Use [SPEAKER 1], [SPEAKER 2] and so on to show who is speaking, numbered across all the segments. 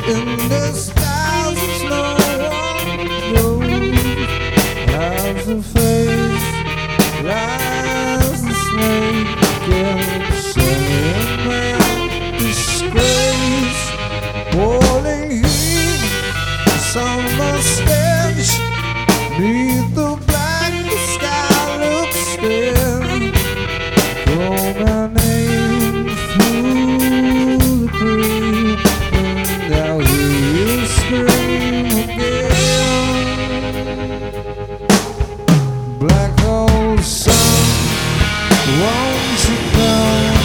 [SPEAKER 1] In this thousand no one knows, as the face lies the snake again, saying man disgrace, boiling heat, summer stench, neath the black sky looks still. Call my name through the creek, and I'll hear you scream again. Black hole sun, won't you come?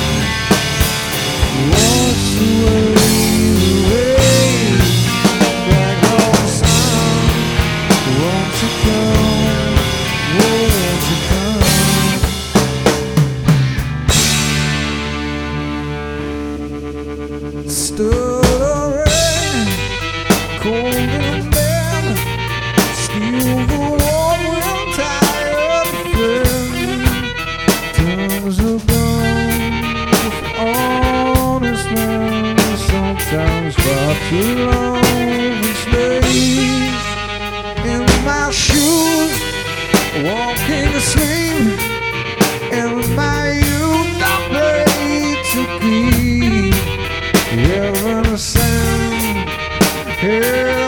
[SPEAKER 1] Wash away the rain. Black hole sun, won't you come? Won't you come? Stood a rain, cold and bad, steel the warm wind, tired friend. Tongues of gone with honest men, sometimes far too long for slaves. In my shoes, walking asleep, in my youth I prayed to keep heaven send.